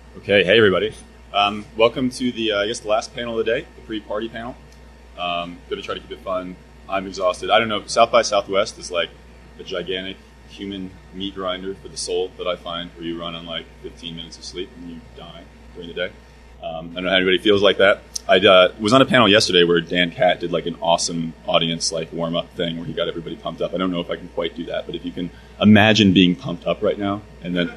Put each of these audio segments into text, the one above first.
Okay, hey everybody. Welcome to the, the last panel of the day, the pre-party panel. Going to try to keep it fun. I'm exhausted. I don't know, South by Southwest is like a gigantic human meat grinder for the soul that I find, where you run on like 15 minutes of sleep and you die during the day. I don't know how anybody feels like that. I was on a panel yesterday where Dan Catt did like an awesome audience like warm-up thing where he got everybody pumped up. I don't know if I can quite do that, but if you can imagine being pumped up right now, and then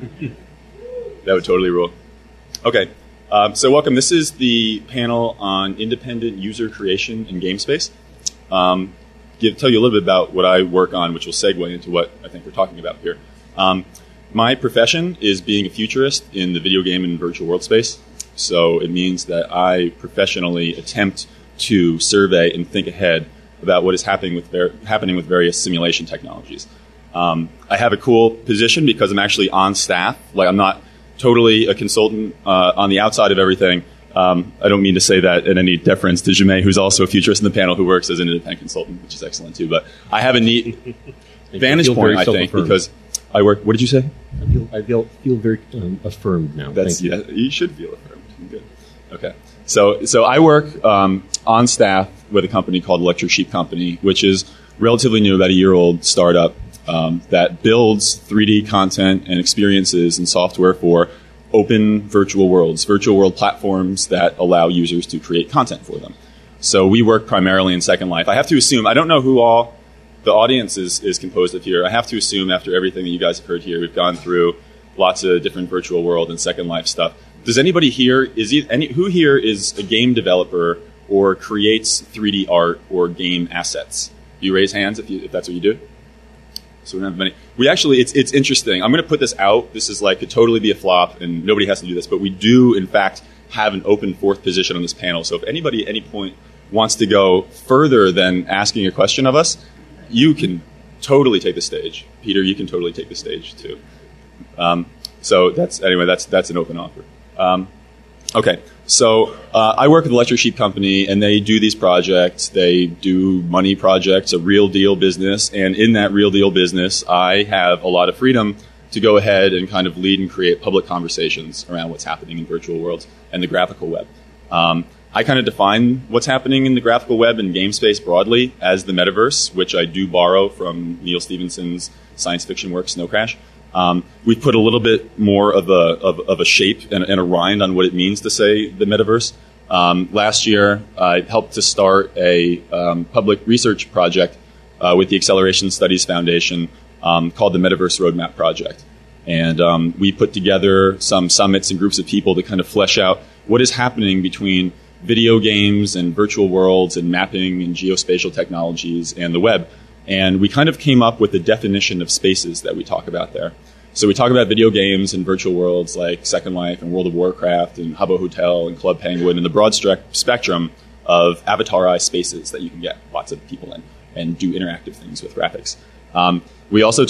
that would totally rule. Okay, so welcome. This is the panel on independent user creation in game space. Tell you a little bit about what I work on, which will segue into what I think we're talking about here. My profession is being a futurist in the video game and virtual world space. So it means that I professionally attempt to survey and think ahead about what is happening with various simulation technologies. I have a cool position because I'm actually on staff. Like, I'm not totally a consultant on the outside of everything. I don't mean to say that in any deference to Jemay, who's also a futurist in the panel who works as an independent consultant, which is excellent too. But I have a neat vantage point, I think, because I work. What did you say? I feel very affirmed now. Thank you. Yeah, you should feel affirmed. Good. Okay. So I work on staff with a company called Electric Sheep Company, which is relatively new, about a year-old startup that builds 3D content and experiences and software for open virtual worlds, virtual world platforms that allow users to create content for them. So we work primarily in Second Life. I have to assume, I don't know who all the audience is composed of here. I have to assume after everything that you guys have heard here, we've gone through lots of different virtual world and Second Life stuff. Does anybody here, who here is a game developer or creates 3D art or game assets? Do you raise hands if that's what you do? So we don't have many. We actually, it's interesting. I'm going to put this out. This is like, could totally be a flop, and nobody has to do this, but we do, in fact, have an open fourth position on this panel. So if anybody at any point wants to go further than asking a question of us, you can totally take the stage. Peter, you can totally take the stage too. So that's an open offer. Okay, so I work with Electric Sheep Company, and they do these projects. They do money projects, a real deal business, and in that real deal business, I have a lot of freedom to go ahead and kind of lead and create public conversations around what's happening in virtual worlds and the graphical web. I kind of define what's happening in the graphical web and game space broadly as the metaverse, which I do borrow from Neal Stephenson's science fiction work, Snow Crash. We've put a little bit more of a shape and a rind on what it means to say the metaverse. Last year, I helped to start a public research project with the Acceleration Studies Foundation called the Metaverse Roadmap Project. And we put together some summits and groups of people to kind of flesh out what is happening between video games and virtual worlds and mapping and geospatial technologies and the web. And we kind of came up with the definition of spaces that we talk about there. So we talk about video games and virtual worlds like Second Life and World of Warcraft and Habbo Hotel and Club Penguin and the broad spectrum of avatarized spaces that you can get lots of people in and do interactive things with graphics. We also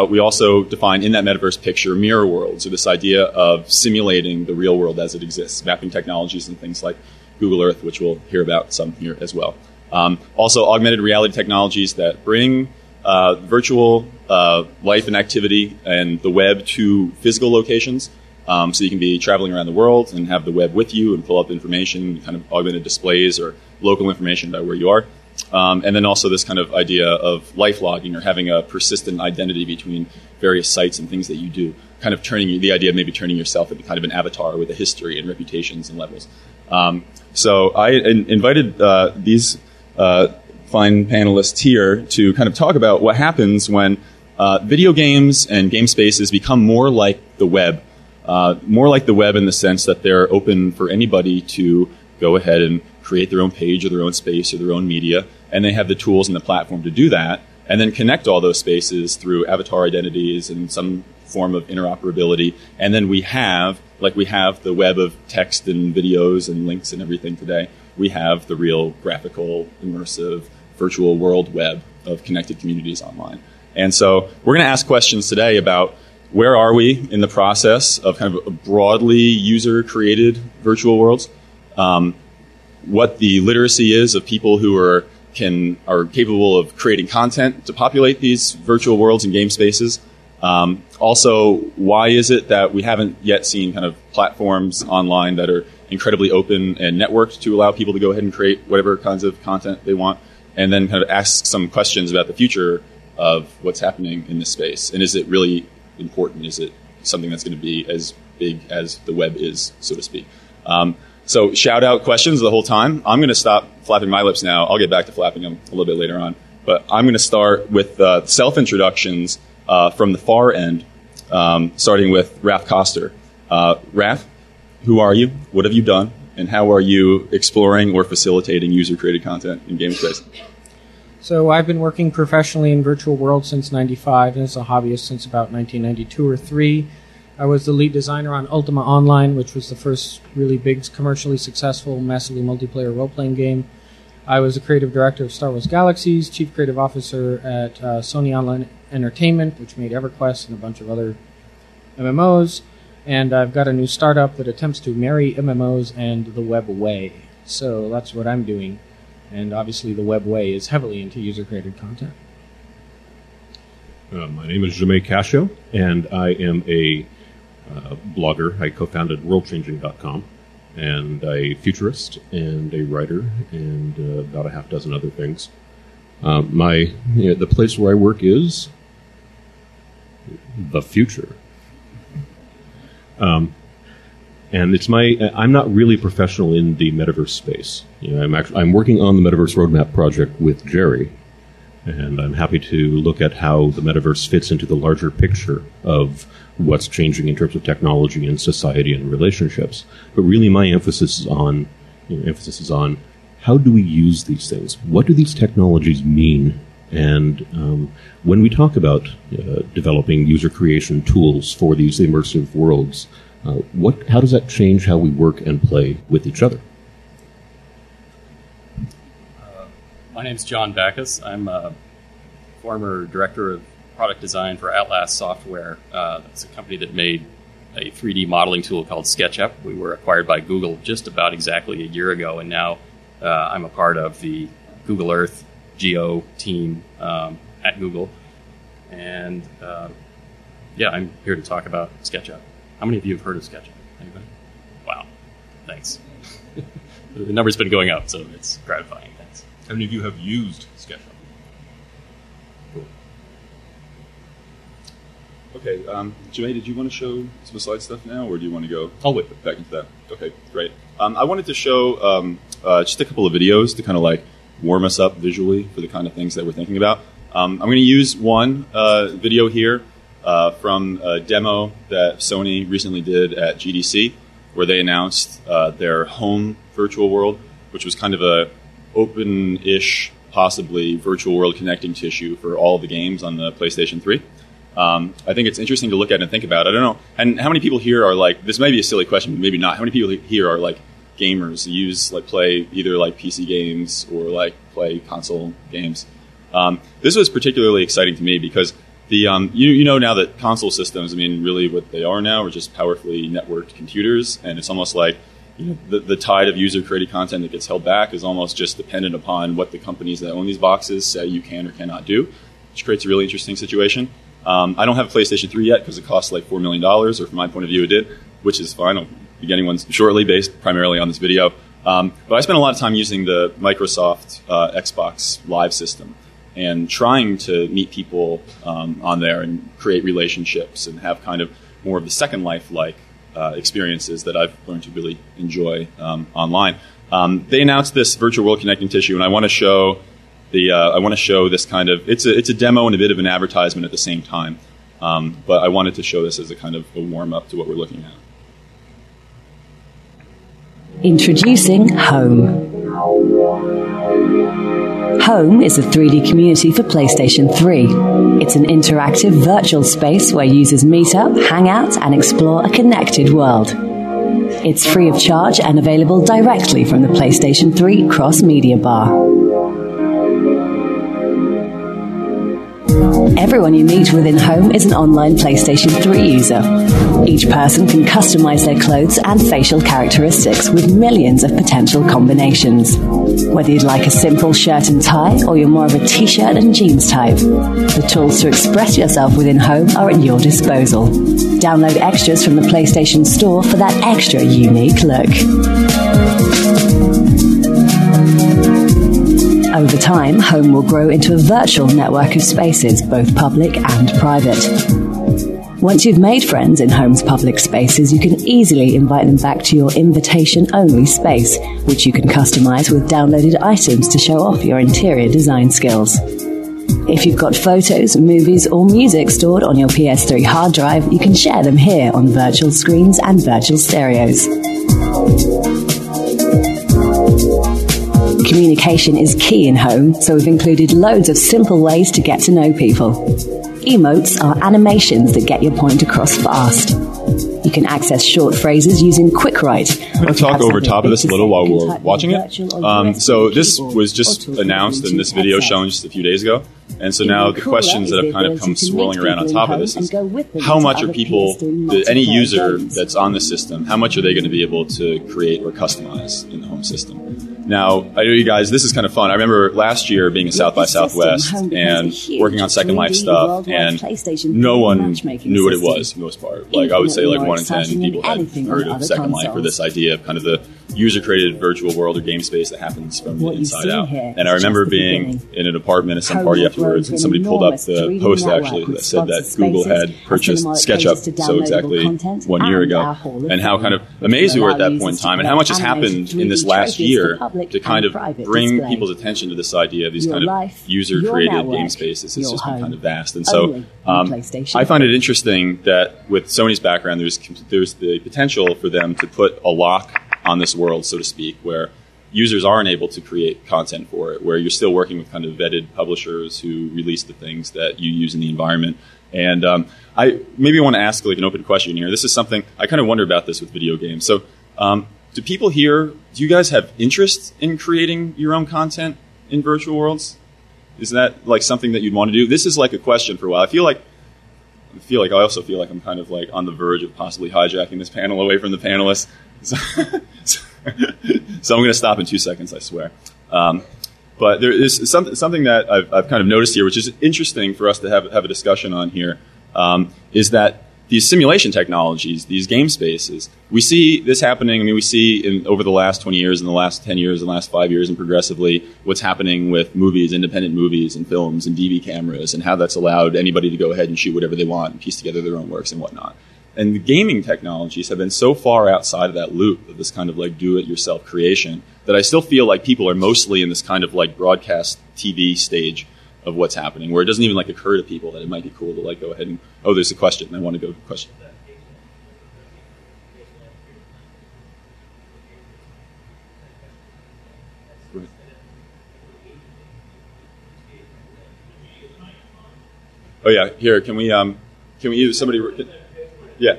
define in that metaverse picture mirror worlds, or this idea of simulating the real world as it exists, mapping technologies and things like Google Earth, which we'll hear about some here as well. Also, augmented reality technologies that bring virtual life and activity and the web to physical locations. So you can be traveling around the world and have the web with you and pull up information, kind of augmented displays or local information about where you are. And then also this kind of idea of life logging or having a persistent identity between various sites and things that you do, kind of the idea of maybe turning yourself into kind of an avatar with a history and reputations and levels. So I invited these fine panelists here to kind of talk about what happens when video games and game spaces become more like the web in the sense that they're open for anybody to go ahead and create their own page or their own space or their own media, and they have the tools and the platform to do that, and then connect all those spaces through avatar identities and some form of interoperability. And then we have the web of text and videos and links and everything today, we have the real graphical, immersive, virtual world web of connected communities online. And so we're going to ask questions today about where are we in the process of kind of broadly user-created virtual worlds, what the literacy is of people who are capable of creating content to populate these virtual worlds and game spaces, Also, why is it that we haven't yet seen kind of platforms online that are incredibly open and networked to allow people to go ahead and create whatever kinds of content they want, and then kind of ask some questions about the future of what's happening in this space? And is it really important? Is it something that's going to be as big as the web is, so to speak? So shout out questions the whole time. I'm going to stop flapping my lips now. I'll get back to flapping them a little bit later on. But I'm going to start with self-introductions from the far end, starting with Raph Koster. Raph, who are you? What have you done? And how are you exploring or facilitating user-created content in game space? So I've been working professionally in virtual worlds since '95 and as a hobbyist since about 1992 or 3. I was the lead designer on Ultima Online, which was the first really big, commercially successful, massively multiplayer role-playing game. I was the creative director of Star Wars Galaxies, chief creative officer at Sony Online Entertainment, which made EverQuest and a bunch of other MMOs. And I've got a new startup that attempts to marry MMOs and the web way. So that's what I'm doing. And obviously the web way is heavily into user-created content. My name is Jaume Cascio, and I am a blogger. I co-founded WorldChanging.com, and a futurist, and a writer, and about a half dozen other things. The place where I work is the future. And it's I'm not really professional in the metaverse space. I'm working on the Metaverse Roadmap project with Jerry, and I'm happy to look at how the metaverse fits into the larger picture of what's changing in terms of technology and society and relationships. But really, my emphasis is on how do we use these things? What do these technologies mean? And when we talk about developing user creation tools for these immersive worlds, how does that change how we work and play with each other? My name's John Backus. I'm a former director of product design for Outlast Software. That's a company that made a 3D modeling tool called SketchUp. We were acquired by Google just about exactly a year ago, and now I'm a part of the Google Earth Geo team at Google. And I'm here to talk about SketchUp. How many of you have heard of SketchUp? Anybody? Wow. Thanks. The number's been going up, so it's gratifying. Thanks. How many of you have used SketchUp? Cool. Okay, Jaume, did you want to show some of the slide stuff now, or do you want to go I'll wait back into that? Okay, great. I wanted to show just a couple of videos to kind of like warm us up visually for the kind of things that we're thinking about. I'm going to use one video here from a demo that Sony recently did at GDC, where they announced their home virtual world, which was kind of a open-ish, possibly virtual world connecting tissue for all the games on the PlayStation 3. I think it's interesting to look at and think about. I don't know. And how many people here are like, this may be a silly question, but maybe not. How many people here are like gamers who play either like PC games or like play console games? This was particularly exciting to me because the you know now that console systems, I mean, really what they are now are just powerfully networked computers, and it's almost like the tide of user-created content that gets held back is almost just dependent upon what the companies that own these boxes say you can or cannot do, which creates a really interesting situation. I don't have a PlayStation 3 yet because it costs like $4 million, or from my point of view it did, which is fine. I'll be getting one shortly based primarily on this video. But I spent a lot of time using the Microsoft Xbox Live system and trying to meet people on there and create relationships and have kind of more of the Second Life-like experiences that I've learned to really enjoy online. They announced this virtual world connecting tissue, and I want to show this kind of it's a demo and a bit of an advertisement at the same time. But I wanted to show this as a kind of a warm up to what we're looking at. Introducing Home. Home is a 3D community for PlayStation 3. It's an interactive virtual space where users meet up, hang out, and explore a connected world. It's free of charge and available directly from the PlayStation 3 cross-media bar. Everyone you meet within home is an online PlayStation 3 user. Each person can customize their clothes and facial characteristics with millions of potential combinations. Whether you'd like a simple shirt and tie or you're more of a t-shirt and jeans type, the tools to express yourself within home are at your disposal. Download extras from the PlayStation Store for that extra unique look. Over time, home will grow into a virtual network of spaces, both public and private. Once you've made friends in home's public spaces, you can easily invite them back to your invitation-only space, which you can customize with downloaded items to show off your interior design skills. If you've got photos, movies, or music stored on your PS3 hard drive, you can share them here on virtual screens and virtual stereos. Communication is key in home, so we've included loads of simple ways to get to know people. Emotes are animations that get your point across fast. You can access short phrases using QuickWrite. I'm going to talk over top of this a little while we're watching it. So this was just announced in this video shown just a few days ago. And so now the questions that have kind of come swirling around on top of this is how much are people, any user that's on the system, how much are they going to be able to create or customize in the home system? Now, I know you guys, this is kind of fun. I remember last year being at South by Southwest and working on Second Life stuff, and no one knew what it was for the most part. Like, I would say like 1 in 10 people had heard of Second Life or this idea of kind of the user-created virtual world or game space that happens from the inside out. And I remember being in an apartment at some party afterwards, and somebody pulled up the post actually that said that Google had purchased SketchUp so exactly 1 year ago, and how kind of amazed we were at that point in time, and how much has happened in this last year to kind of bring people's attention to this idea of these kind of user-created game spaces. It's just been kind of vast. And so I find it interesting that with Sony's background, there's the potential for them to put a lock on this world, so to speak, where users aren't able to create content for it, where you're still working with kind of vetted publishers who release the things that you use in the environment. And I maybe want to ask like an open question here. This is something I kind of wonder about this with video games. So do people here, do you guys have interest in creating your own content in virtual worlds? Is that like something that you'd want to do? This is like a question for a while. I also feel like I'm kind of like on the verge of possibly hijacking this panel away from the panelists. So I'm going to stop in 2 seconds, I swear. But there is something that I've kind of noticed here, which is interesting for us to have a discussion on here, is that these simulation technologies, these game spaces, we see this happening. I mean, we see over the last 20 years, in the last 10 years, in the last 5 years, and progressively what's happening with movies, independent movies and films and DV cameras, and how that's allowed anybody to go ahead and shoot whatever they want and piece together their own works and whatnot. And the gaming technologies have been so far outside of that loop of this kind of like do-it-yourself creation that I still feel like people are mostly in this kind of like broadcast TV stage of what's happening, where it doesn't even like occur to people that it might be cool to like go ahead and, oh, there's a question. I want to go to the question. Right. Oh yeah, here, can we use somebody, yeah.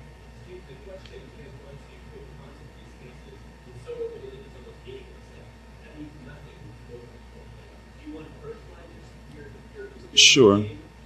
Sure.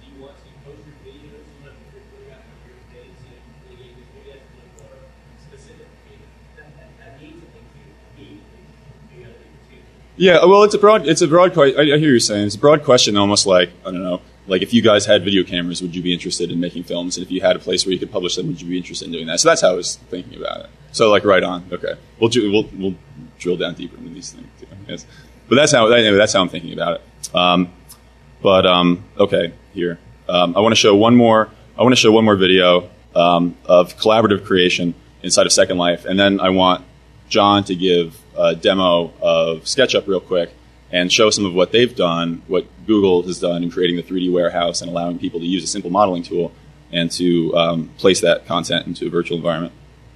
Yeah, well, it's a broad question. I hear you saying it's a broad question, almost like, I don't know, like if you guys had video cameras, would you be interested in making films? And if you had a place where you could publish them, would you be interested in doing that? So that's how I was thinking about it. So like right on, okay. We'll drill down deeper into these things too. Yes. But that's how I'm thinking about it. Okay, here. I want to show one more video of collaborative creation inside of Second Life, and then I want John to give a demo of SketchUp real quick and show some of what they've done, what Google has done in creating the 3D warehouse and allowing people to use a simple modeling tool and to place that content into a virtual environment.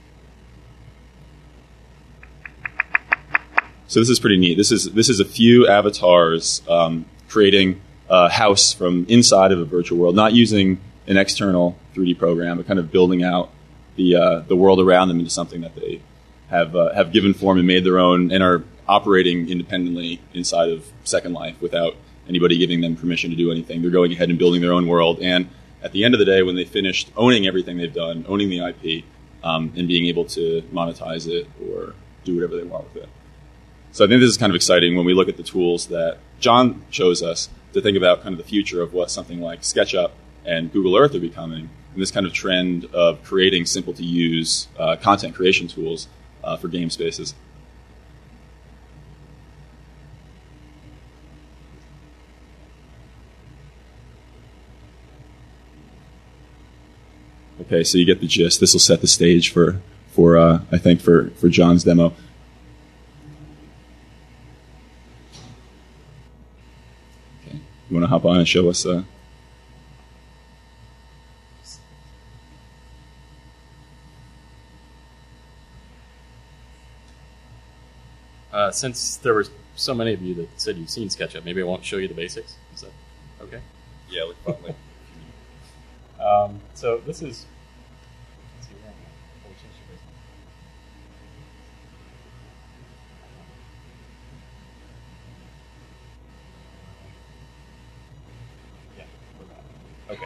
So this is pretty neat. This is a few avatars creating a house from inside of a virtual world, not using an external 3D program, but kind of building out the world around them into something that they have given form and made their own and are operating independently inside of Second Life without anybody giving them permission to do anything. They're going ahead and building their own world. And at the end of the day, when they finished owning everything they've done, owning the IP, and being able to monetize it or do whatever they want with it. So I think this is kind of exciting when we look at the tools that John shows us to think about kind of the future of what something like SketchUp and Google Earth are becoming, and this kind of trend of creating simple-to-use content creation tools for game spaces. Okay, so you get the gist. This will set the stage for I think for John's demo. Okay, you want to hop on and show us? Since there were so many of you that said you've seen SketchUp, maybe I won't show you the basics. Is that okay? Yeah, look fun. So this is. Okay.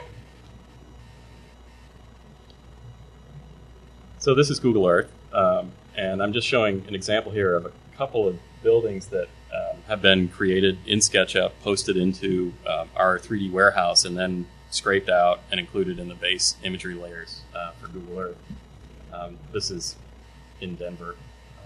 So this is Google Earth, and I'm just showing an example here of a couple of buildings that have been created in SketchUp, posted into our 3D warehouse, and then scraped out and included in the base imagery layers for Google Earth. This is in Denver.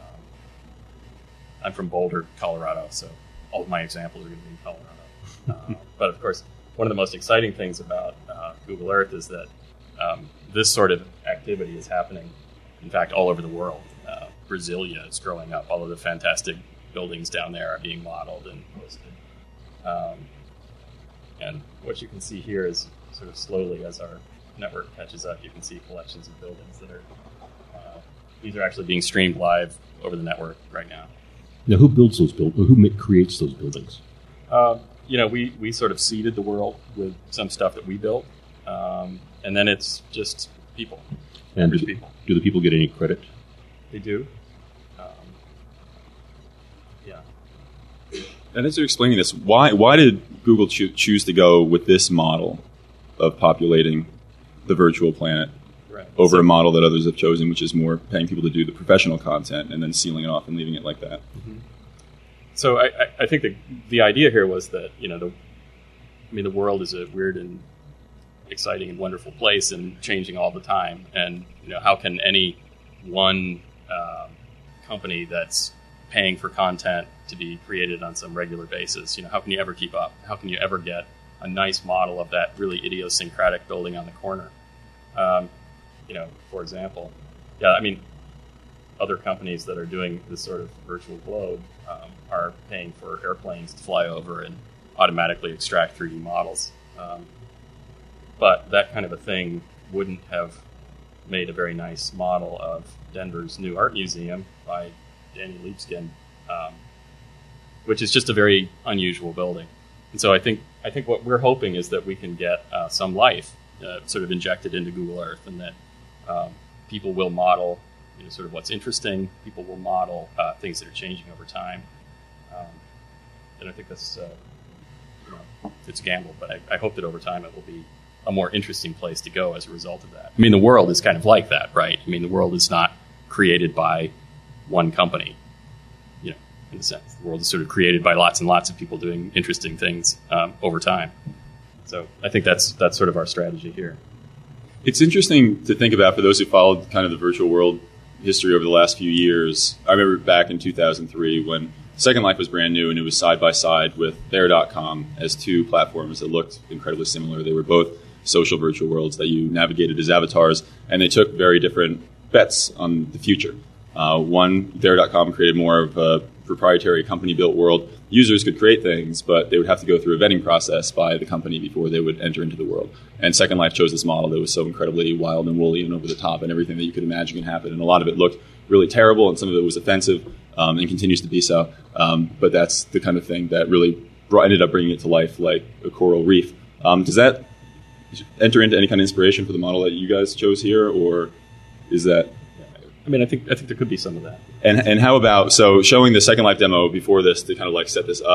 I'm from Boulder, Colorado, so all of my examples are going to be in Colorado. But of course, one of the most exciting things about Google Earth is that this sort of activity is happening, in fact, all over the world. Brasilia is growing up. All of the fantastic buildings down there are being modeled and posted. And what you can see here is sort of slowly, as our network catches up, you can see collections of buildings that are, these are actually being streamed live over the network right now. Now, who builds those buildings? Who creates those buildings? We sort of seeded the world with some stuff that we built, and then it's just people. And do the people get any credit? They do. And as you're explaining this, why did Google choose to go with this model of populating the virtual planet over a model that others have chosen, which is more paying people to do the professional content and then sealing it off and leaving it like that? Mm-hmm. So I think the idea here was that, the world is a weird and exciting and wonderful place and changing all the time. And, how can any one company that's paying for content to be created on some regular basis, how can you ever keep up? How can you ever get a nice model of that really idiosyncratic building on the corner? For example, other companies that are doing this sort of virtual globe are paying for airplanes to fly over and automatically extract 3D models. But that kind of a thing wouldn't have made a very nice model of Denver's new art museum by Danny Leapskin, which is just a very unusual building. And so I think what we're hoping is that we can get some life sort of injected into Google Earth, and that people will model sort of what's interesting. People will model things that are changing over time. And I think that's it's a gamble, but I hope that over time it will be a more interesting place to go as a result of that. The world is kind of like that, right? The world is not created by one company, in a sense. The world is sort of created by lots and lots of people doing interesting things over time. So I think that's sort of our strategy here. It's interesting to think about for those who followed kind of the virtual world history over the last few years. I remember back in 2003 when Second Life was brand new and it was side by side with There.com as two platforms that looked incredibly similar. They were both social virtual worlds that you navigated as avatars, and they took very different bets on the future. One, There.com created more of a proprietary company-built world. Users could create things, but they would have to go through a vetting process by the company before they would enter into the world. And Second Life chose this model that was so incredibly wild and woolly and over the top, and everything that you could imagine can happen. And a lot of it looked really terrible, and some of it was offensive, and continues to be so. But that's the kind of thing that really ended up bringing it to life like a coral reef. Does that enter into any kind of inspiration for the model that you guys chose here, or is that... I think there could be some of that. And how about, so showing the Second Life demo before this to kind of like set this up,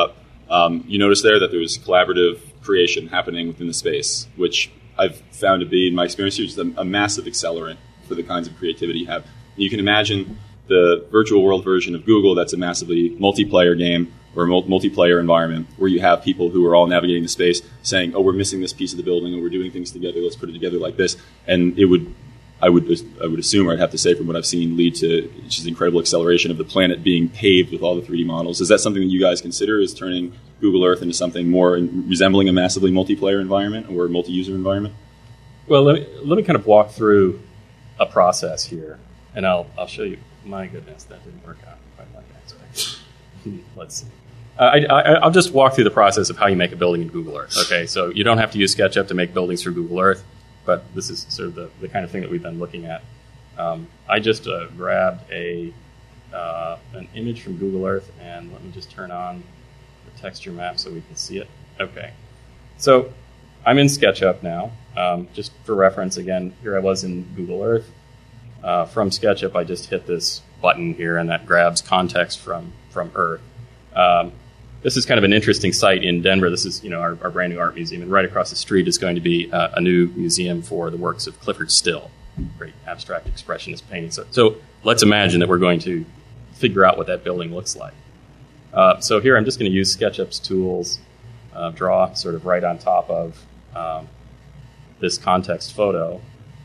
You notice there that there's collaborative creation happening within the space, which I've found to be, in my experience, just a massive accelerant for the kinds of creativity you have. You can imagine the virtual world version of Google that's a massively multiplayer game or a multiplayer environment where you have people who are all navigating the space saying, oh, we're missing this piece of the building, or we're doing things together, let's put it together like this. And I would assume, or I'd have to say from what I've seen, lead to just incredible acceleration of the planet being paved with all the 3D models. Is that something that you guys consider as turning Google Earth into something more resembling a massively multiplayer environment or multi-user environment? Well, let me kind of walk through a process here, and I'll show you. My goodness, that didn't work out quite like I expected. Let's see. I'll just walk through the process of how you make a building in Google Earth. Okay, so you don't have to use SketchUp to make buildings for Google Earth, but this is sort of the kind of thing that we've been looking at. I just grabbed an image from Google Earth, and let me just turn on the texture map so we can see it. Okay, so I'm in SketchUp now. Just for reference, again, here I was in Google Earth. From SketchUp, I just hit this button here, and that grabs context from Earth. This is kind of an interesting site in Denver. This is, our brand new art museum, and right across the street is going to be a new museum for the works of Clifford Still, great abstract expressionist painting. So let's imagine that we're going to figure out what that building looks like. So here I'm just going to use SketchUp's tools, draw sort of right on top of this context photo.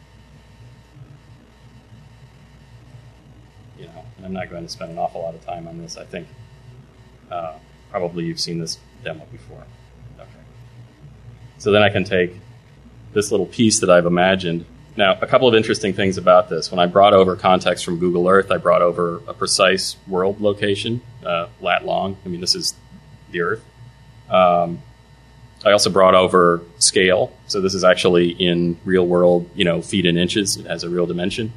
And I'm not going to spend an awful lot of time on this. I think probably you've seen this demo before. Okay. So then I can take this little piece that I've imagined. Now, a couple of interesting things about this. When I brought over context from Google Earth, I brought over a precise world location, lat long. I mean, this is the Earth. I also brought over scale. So this is actually in real world, feet and inches. It has a real dimension.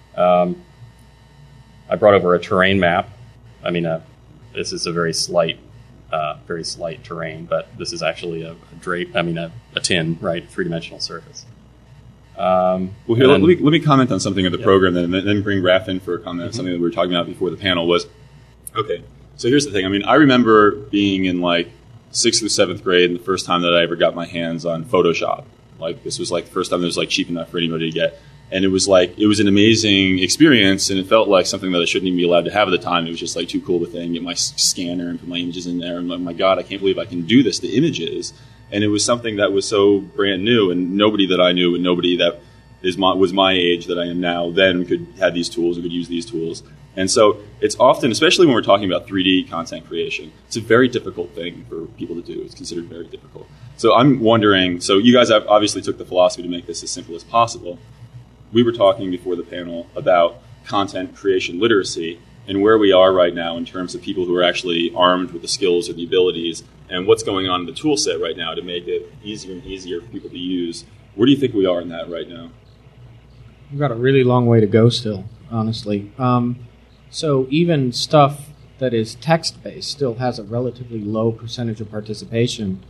I brought over a terrain map. I mean, this is a very slight terrain, but this is actually a tin, right? Three-dimensional surface. Well, here, let me comment on something of the program, and then bring Raph in for a comment on something that we were talking about before the panel was, okay, so here's the thing. I mean, I remember being in, 6th or 7th grade, and the first time that I ever got my hands on Photoshop. This was, the first time it was, cheap enough for anybody to get. And it was an amazing experience, and it felt like something that I shouldn't even be allowed to have at the time. It was just too cool of a thing. Get my scanner and put my images in there, and oh my God, I can't believe I can do this. The images, and it was something that was so brand new, and nobody that I knew, and nobody that was my age that I am now then could have these tools or could use these tools. And so it's often, especially when we're talking about 3D content creation, it's a very difficult thing for people to do. It's considered very difficult. So I'm wondering. So you guys obviously took the philosophy to make this as simple as possible. We were talking before the panel about content creation literacy and where we are right now in terms of people who are actually armed with the skills or the abilities, and what's going on in the tool set right now to make it easier and easier for people to use. Where do you think we are in that right now? We've got a really long way to go still, honestly. So even stuff that is text-based still has a relatively low percentage of participation.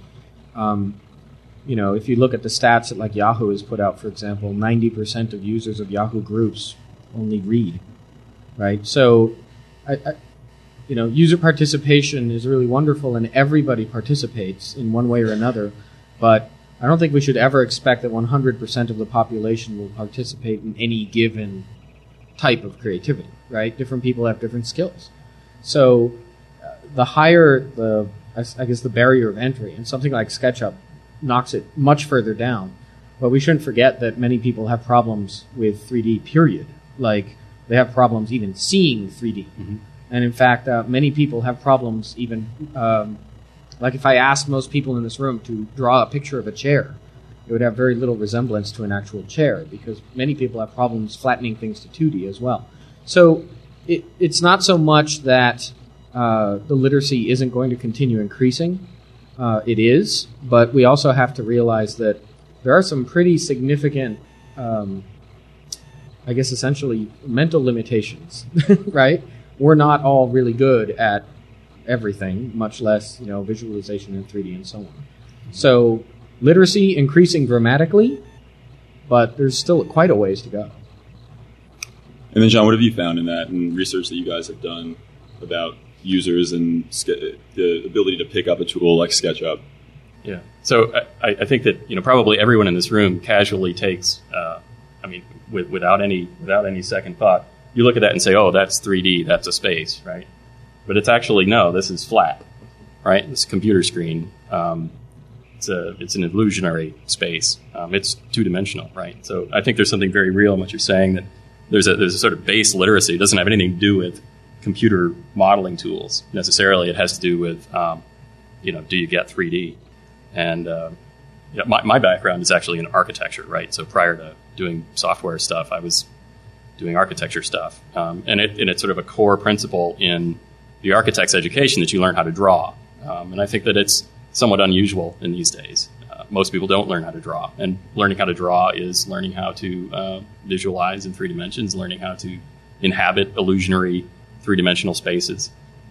If you look at the stats that Yahoo has put out, for example, 90% of users of Yahoo groups only read, right? So, user participation is really wonderful, and everybody participates in one way or another. But I don't think we should ever expect that 100% of the population will participate in any given type of creativity, right? Different people have different skills. So, the higher the barrier of entry, and something like SketchUp knocks it much further down. But we shouldn't forget that many people have problems with 3D, period. They have problems even seeing 3D. Mm-hmm. And in fact, many people have problems even, if I asked most people in this room to draw a picture of a chair, it would have very little resemblance to an actual chair, because many people have problems flattening things to 2D as well. So it's not so much that the literacy isn't going to continue increasing. It is, but we also have to realize that there are some pretty significant, essentially mental limitations, right? We're not all really good at everything, much less, visualization in 3D and so on. So literacy increasing dramatically, but there's still quite a ways to go. And then, John, what have you found in that and research that you guys have done about users and the ability to pick up a tool like SketchUp. Yeah. So I think that probably everyone in this room casually takes, without any second thought, you look at that and say, oh, that's 3D, that's a space, right? But it's actually no, this is flat, right? It's a computer screen. It's an illusionary space. It's two-dimensional, right? So I think there's something very real in what you're saying, that there's a sort of base literacy. It doesn't have anything to do with computer modeling tools necessarily. It has to do with, do you get 3D? And my background is actually in architecture, right? So prior to doing software stuff, I was doing architecture stuff. And it's sort of a core principle in the architect's education that you learn how to draw. And I think that it's somewhat unusual in these days. Most people don't learn how to draw. And learning how to draw is learning how to visualize in 3 dimensions, learning how to inhabit illusionary 3-dimensional spaces.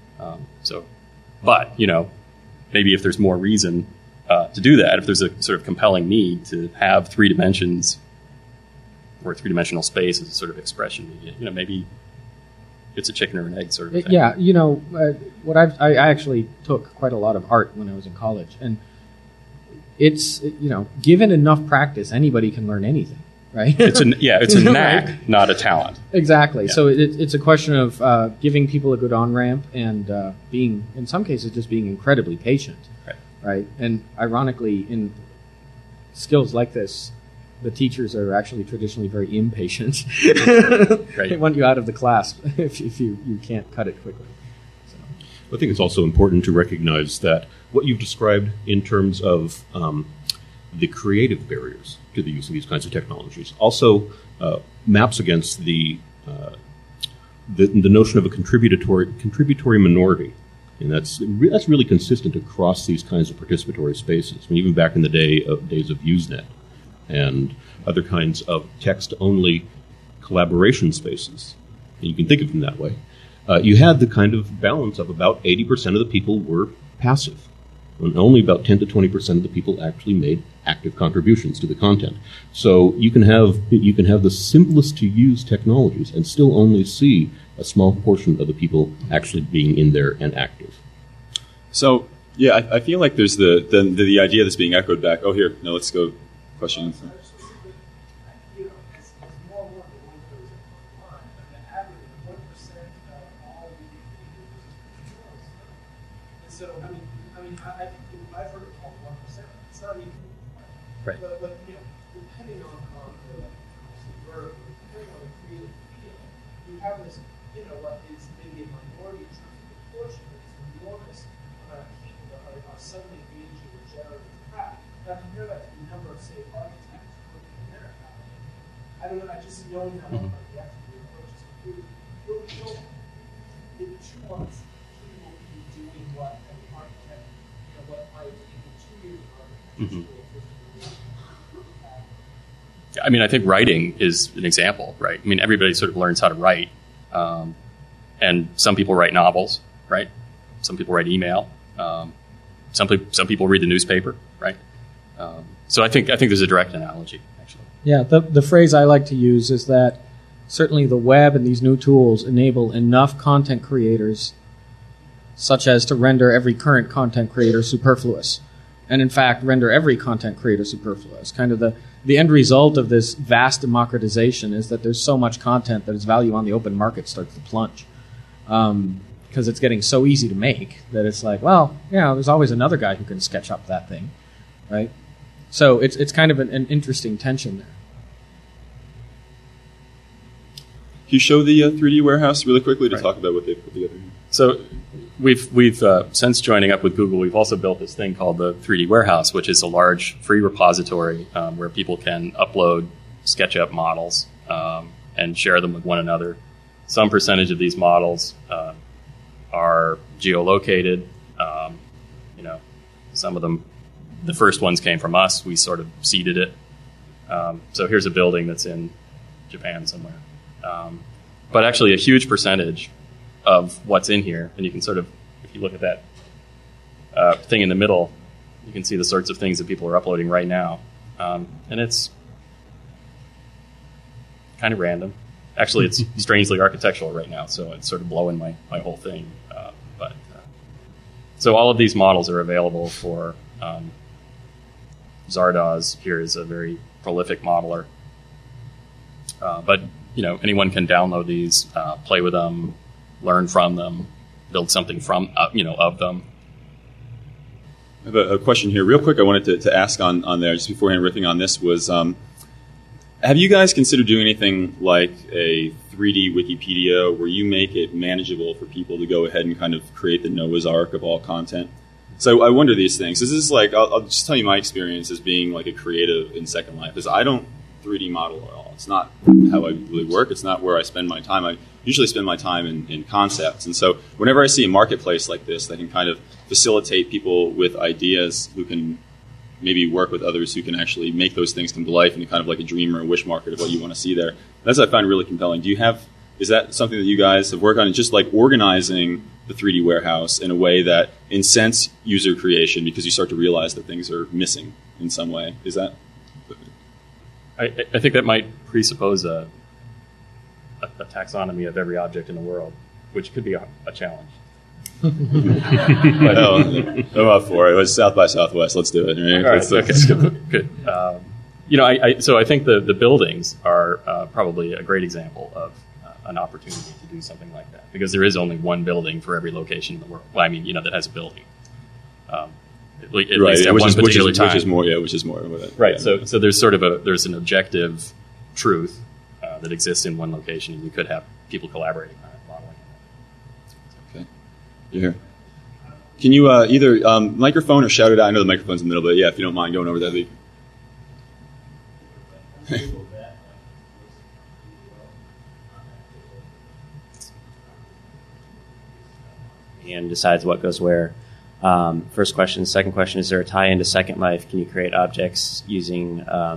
But maybe if there's more reason to do that, if there's a sort of compelling need to have 3 dimensions or 3-dimensional space as a sort of expression media, maybe it's a chicken or an egg sort of thing. Yeah, I actually took quite a lot of art when I was in college, and it's given enough practice, anybody can learn anything, right? It's a knack, right? Not a talent. Exactly. Yeah. So it's a question of giving people a good on ramp and being, in some cases, just being incredibly patient, right? And ironically, in skills like this, the teachers are actually traditionally very impatient. Right. They want you out of the class if you can't cut it quickly. So. I think it's also important to recognize that what you've described in terms of the creative barriers to the use of these kinds of technologies also maps against the notion of a contributory minority. And that's really consistent across these kinds of participatory spaces. I mean, even back in the days of Usenet and other kinds of text-only collaboration spaces, and you can think of them that way, you had the kind of balance of about 80% of the people were passive, and only about 10 to 20% of the people actually made active contributions to the content. So you can have the simplest to use technologies and still only see a small portion of the people actually being in there and active. So yeah, I feel like there's the idea that's being echoed back. Oh, here, no, let's go. Question. I've heard it called 1%. It's not even right. But depending on the vertical, depending on the creative field, you have this, what is maybe a minority in terms of proportion, but it's an enormous amount of people that are suddenly engaging in generative craft. Now, compare that to the number of, say, architects working in their academy. I don't know, I just knowing how the actual approach is computers. In 2 months, people will be doing what an architect, what might have taken 2 years of architecture school. I mean, I think writing is an example, right? I mean, everybody sort of learns how to write, and some people write novels, right? Some people write email. Some people read the newspaper, right? So I think there's a direct analogy, actually. Yeah, the phrase I like to use is that certainly the web and these new tools enable enough content creators such as to render every current content creator superfluous. And in fact, render every content creator superfluous. Kind of the end result of this vast democratization is that there's so much content that its value on the open market starts to plunge. Because it's getting so easy to make that it's like, well, there's always another guy who can sketch up that thing, right? So it's kind of an interesting tension there. Can you show the 3D warehouse really quickly to talk about what they've put together? So we've since joining up with Google, we've also built this thing called the 3D Warehouse, which is a large free repository where people can upload SketchUp models and share them with one another. Some percentage of these models are geolocated. Some of them, the first ones came from us. We sort of seeded it. So here's a building that's in Japan somewhere. But actually a huge percentage of what's in here, and you can sort of, if you look at that thing in the middle, you can see the sorts of things that people are uploading right now. And it's kind of random. Actually, it's strangely architectural right now, so it's sort of blowing my whole thing. But So all of these models are available for Zardoz here is a very prolific modeler. But anyone can download these, play with them, learn from them, build something from of them. I have a question here, real quick. I wanted to ask on there just beforehand, riffing on this was, have you guys considered doing anything like a 3D Wikipedia where you make it manageable for people to go ahead and kind of create the Noah's Ark of all content? So I wonder these things. This is like, I'll just tell you my experience as being like a creative in Second Life, is I don't 3D model at all. It's not how I really work. It's not where I spend my time. I usually spend my time in concepts. And so whenever I see a marketplace like this that can kind of facilitate people with ideas who can maybe work with others who can actually make those things come to life in kind of like a dream or a wish market of what you want to see there, that's what I find really compelling. Is that something that you guys have worked on, and just like organizing the 3D warehouse in a way that incents user creation because you start to realize that things are missing in some way? Is that? I think that might presuppose a taxonomy of every object in the world, which could be a challenge. I'm up for it. It was South by Southwest. Let's do it. Right? All right. Okay. Good. So I think the buildings are probably a great example of an opportunity to do something like that, because there is only one building for every location in the world. Well, I mean, that has a building. At least at one particular time. Which is more of it. Right. Yeah. So there's sort of there's an objective truth that exists in one location, and you could have people collaborating on it, modeling it. Okay. You're here. Can you either microphone or shout it out? I know the microphone's in the middle, but yeah, if you don't mind going over that, Lee. And decides what goes where. First question. Second question, is there a tie into Second Life? Can you create objects using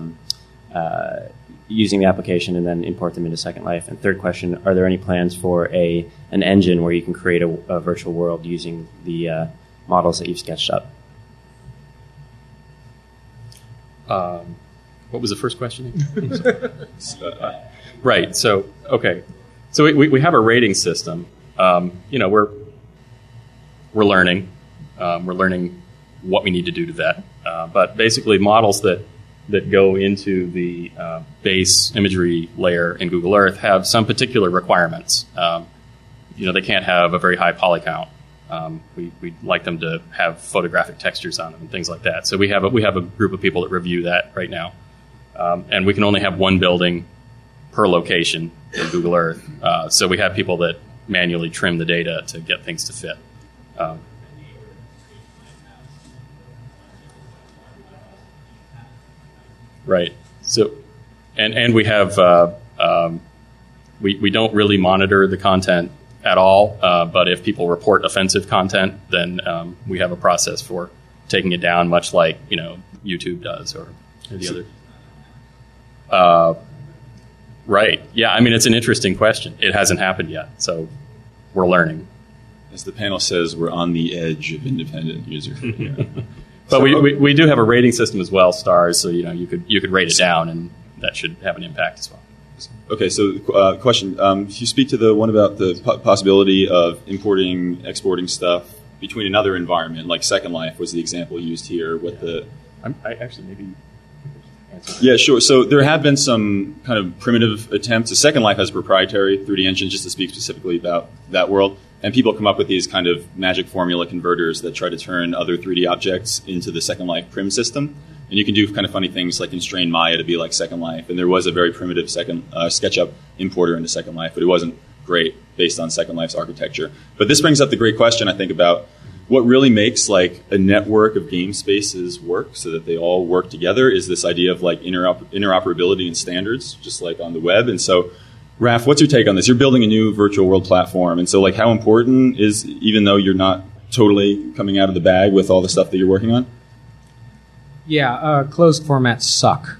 the application and then import them into Second Life? And third question, are there any plans for an engine where you can create a virtual world using the models that you've sketched up? What was the first question? Right. So, okay. So we have a rating system. We're learning. We're learning what we need to do to vet. But basically, models that go into the base imagery layer in Google Earth have some particular requirements. They can't have a very high poly count. We'd like them to have photographic textures on them and things like that. So we have a group of people that review that right now. And we can only have one building per location in Google Earth. So we have people that manually trim the data to get things to fit. Right. So, and we have we don't really monitor the content at all. But if people report offensive content, then we have a process for taking it down, much like YouTube does or the other. Right. Yeah. I mean, it's an interesting question. It hasn't happened yet, so we're learning. As the panel says, we're on the edge of independent user. But we do have a rating system as well, stars. So you could rate it down, and that should have an impact as well. Okay, so question: can you speak to the one about the possibility of importing, exporting stuff between another environment, like Second Life was the example used here? I actually maybe. Yeah, sure. So there have been some kind of primitive attempts. The Second Life has a proprietary 3D engine, just to speak specifically about that world. And people come up with these kind of magic formula converters that try to turn other 3D objects into the Second Life prim system. And you can do kind of funny things like constrain Maya to be like Second Life. And there was a very primitive SketchUp importer into Second Life, but it wasn't great based on Second Life's architecture. But this brings up the great question, I think, about what really makes like a network of game spaces work so that they all work together is this idea of like interoperability and standards, just like on the web. And so, Raf, what's your take on this? You're building a new virtual world platform. And so like how important is, even though you're not totally coming out of the bag with all the stuff that you're working on? Yeah, closed formats suck.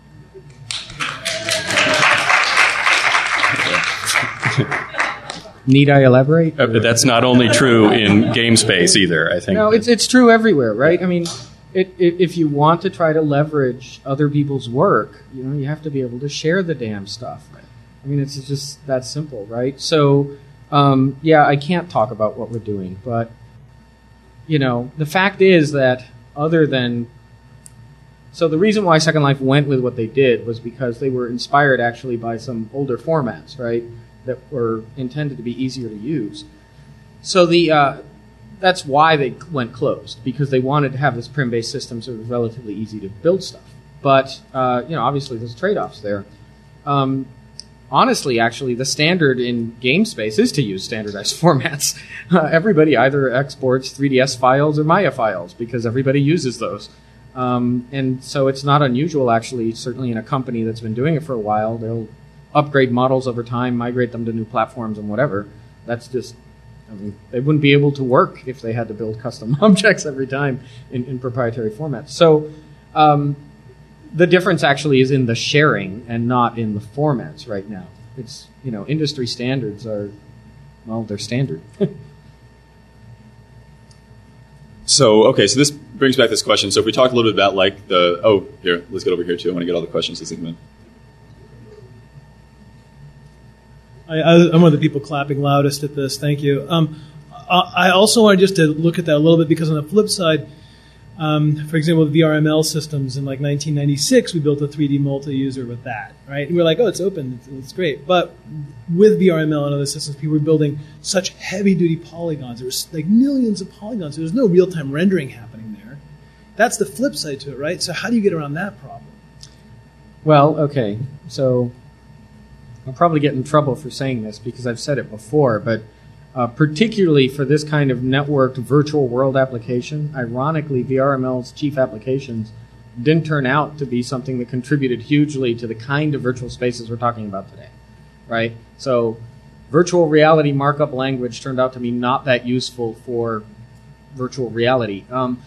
Need I elaborate? That's not only true in game space either, I think. No, it's true everywhere, right? I mean, if you want to try to leverage other people's work, you have to be able to share the damn stuff. I mean, it's just that simple, right? So, I can't talk about what we're doing, but the fact is that other than... So the reason why Second Life went with what they did was because they were inspired actually by some older formats, right, that were intended to be easier to use. So that's why they went closed, because they wanted to have this prim-based system so it was relatively easy to build stuff. But, obviously there's trade-offs there. Honestly, actually, the standard in game space is to use standardized formats. Everybody either exports 3DS files or Maya files because everybody uses those. And so it's not unusual, actually, certainly in a company that's been doing it for a while. They'll upgrade models over time, migrate them to new platforms and whatever. That's just, they wouldn't be able to work if they had to build custom objects every time in proprietary formats. So the difference actually is in the sharing and not in the formats right now. It's, industry standards are, they're standard. So this brings back this question. So if we talk a little bit about here, let's get over here too. I want to get all the questions to think I'm one of the people clapping loudest at this. Thank you. I also wanted just to look at that a little bit because on the flip side, for example, with VRML systems in 1996, we built a 3D multi-user with that, right? And we're like, oh, it's open, it's great. But with VRML and other systems, people were building such heavy-duty polygons. There was millions of polygons. There was no real-time rendering happening there. That's the flip side to it, right? So how do you get around that problem? Well, okay, so I'll probably get in trouble for saying this because I've said it before, but particularly for this kind of networked virtual world application, ironically, VRML's chief applications didn't turn out to be something that contributed hugely to the kind of virtual spaces we're talking about today, right? So virtual reality markup language turned out to be not that useful for virtual reality. And,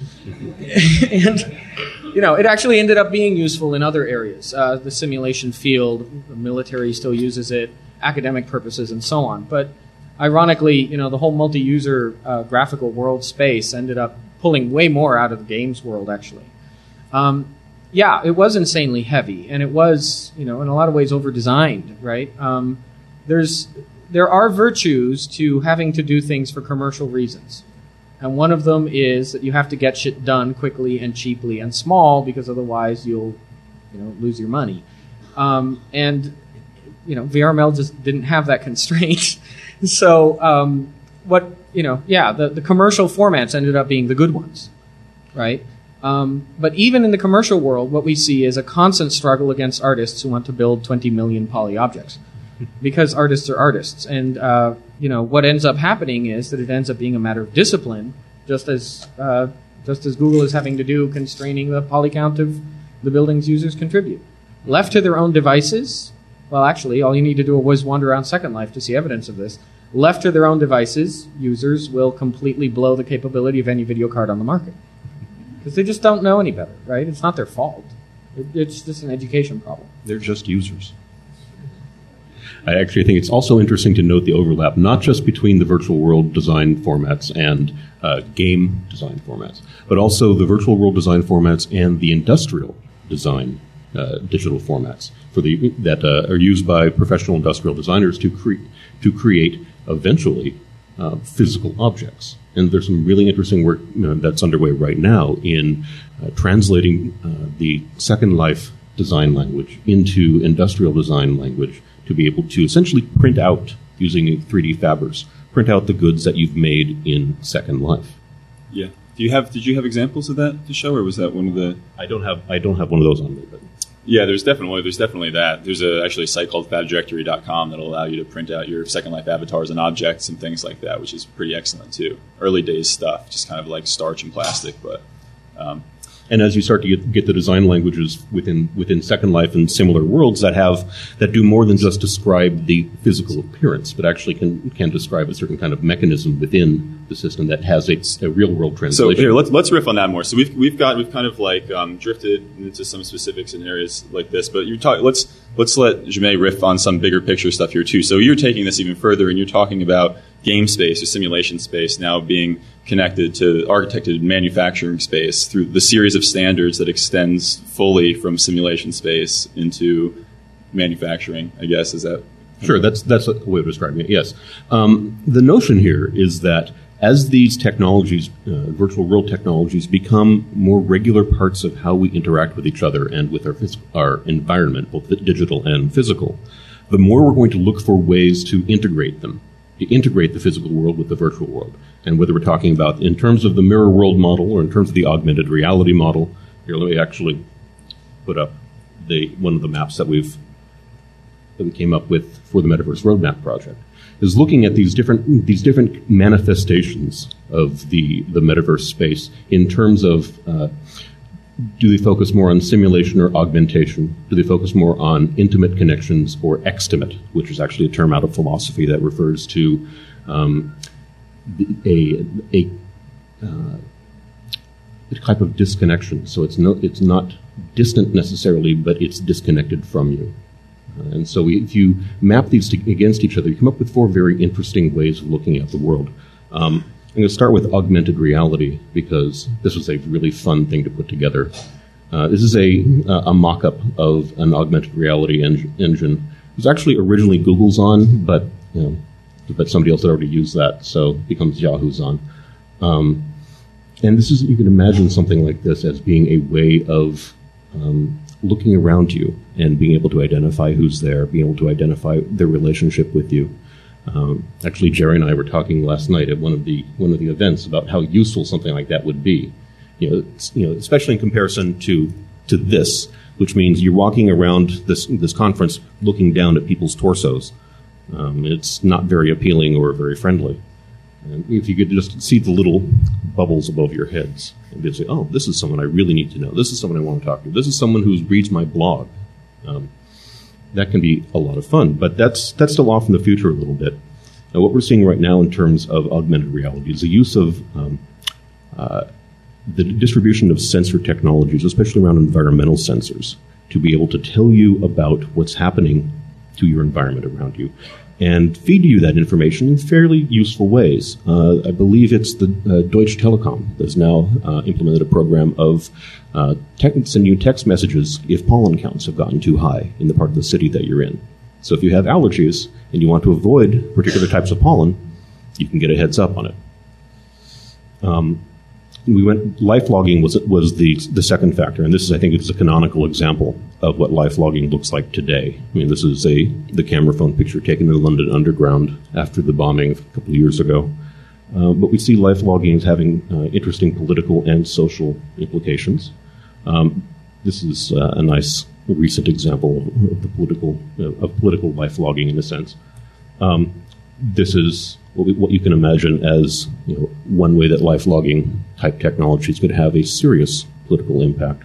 it actually ended up being useful in other areas. The simulation field, the military still uses it, academic purposes, and so on. But ironically, the whole multi-user graphical world space ended up pulling way more out of the games world, actually. It was insanely heavy, and it was, in a lot of ways over-designed, right? There are virtues to having to do things for commercial reasons. And one of them is that you have to get shit done quickly and cheaply and small because otherwise you'll, lose your money. VRML just didn't have that constraint. So the commercial formats ended up being the good ones, right? But even in the commercial world, what we see is a constant struggle against artists who want to build 20 million poly objects. Because artists are artists. And, what ends up happening is that it ends up being a matter of discipline, just as Google is having to do constraining the poly count of the buildings users contribute. Left to their own devices, well, actually, all you need to do is wander around Second Life to see evidence of this. Left to their own devices, users will completely blow the capability of any video card on the market. Because they just don't know any better, right? It's not their fault. It's just an education problem. They're just users. I actually think it's also interesting to note the overlap, not just between the virtual world design formats and game design formats, but also the virtual world design formats and the industrial design digital formats that are used by professional industrial designers to create eventually physical objects. And there's some really interesting work that's underway right now in translating the Second Life design language into industrial design language to be able to essentially print out, using 3D fabbers, print out the goods that you've made in Second Life. Yeah. Did you have examples of that to show, or was that one of the? I don't have one of those on me, but yeah, there's definitely that. There's actually a site called fabdirectory.com that'll allow you to print out your Second Life avatars and objects and things like that, which is pretty excellent too. Early days stuff, just kind of like starch and plastic, but. And as you start to get the design languages within Second Life and similar worlds that do more than just describe the physical appearance, but actually can describe a certain kind of mechanism within the system that has a real world translation. So here, let's riff on that more. So we've kind of like drifted into some specifics in areas like this, but let's let Jaume riff on some bigger picture stuff here too. So you're taking this even further, and you're talking about game space or simulation space now being connected to architected manufacturing space through the series of standards that extends fully from simulation space into manufacturing, I guess. Is that? Sure, that's a way of describing it, yes. The notion here is that as these technologies, virtual world technologies, become more regular parts of how we interact with each other and with our environment, both digital and physical, the more we're going to look for ways to integrate them, to integrate the physical world with the virtual world. And whether we're talking about in terms of the mirror world model or in terms of the augmented reality model, here, let me actually put up one of the maps that we came up with for the Metaverse Roadmap project, is looking at these different manifestations of the metaverse space in terms of do they focus more on simulation or augmentation? Do they focus more on intimate connections or extimate, which is actually a term out of philosophy that refers to a type of disconnection. So it's not distant necessarily, but it's disconnected from you. And so if you map these against each other, you come up with 4 very interesting ways of looking at the world. I'm going to start with augmented reality because this was a really fun thing to put together. This is a mock-up of an augmented reality engine. It was actually originally Google's on, but somebody else had already used that, so it becomes Yahoo's on. And this is, you can imagine something like this as being a way of looking around you and being able to identify who's there, being able to identify their relationship with you. Actually, Jerry and I were talking last night at one of the events about how useful something like that would be. Especially in comparison to this, which means you're walking around this conference looking down at people's torsos. It's not very appealing or very friendly. And if you could just see the little bubbles above your heads and be able to say, oh, this is someone I really need to know. This is someone I want to talk to. This is someone who reads my blog. That can be a lot of fun, but that's still off in the future a little bit. Now, what we're seeing right now in terms of augmented reality is the use of the distribution of sensor technologies, especially around environmental sensors, to be able to tell you about what's happening to your environment around you and feed you that information in fairly useful ways. I believe it's the Deutsche Telekom that has now implemented a program of sending you text messages if pollen counts have gotten too high in the part of the city that you're in. So if you have allergies and you want to avoid particular types of pollen, you can get a heads up on it. Life logging was the second factor, and this is, I think, it's a canonical example of what life logging looks like today. I mean, this is the camera phone picture taken in the London Underground after the bombing a couple of years ago. But we see life logging as having interesting political and social implications. This is a nice recent example of the political life logging in a sense. This is what you can imagine as one way that life logging type technologies could have a serious political impact.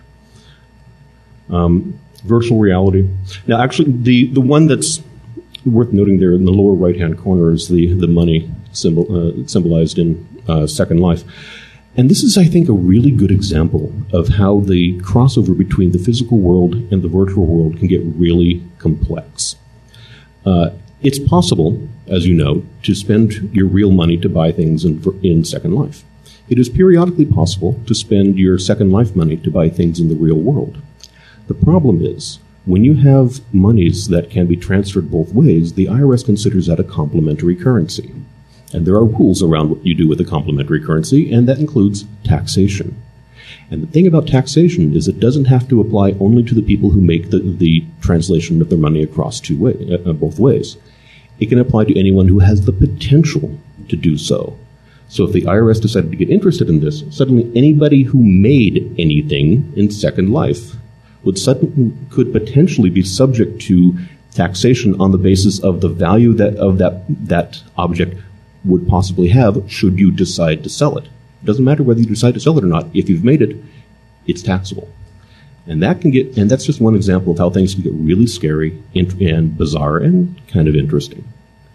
Virtual reality. Now, actually, the one that's worth noting there in the lower right-hand corner is the money symbol symbolized in Second Life. And this is, I think, a really good example of how the crossover between the physical world and the virtual world can get really complex. It's possible, as you know, to spend your real money to buy things in Second Life. It is periodically possible to spend your Second Life money to buy things in the real world. The problem is, when you have monies that can be transferred both ways, the IRS considers that a complementary currency. And there are rules around what you do with a complementary currency, and that includes taxation. And the thing about taxation is it doesn't have to apply only to the people who make the translation of their money across both ways. It can apply to anyone who has the potential to do so. So if the IRS decided to get interested in this, suddenly anybody who made anything in Second Life could potentially be subject to taxation on the basis of the value that object would possibly have should you decide to sell it. It doesn't matter whether you decide to sell it or not. If you've made it, it's taxable. And that's just one example of how things can get really scary and bizarre and kind of interesting.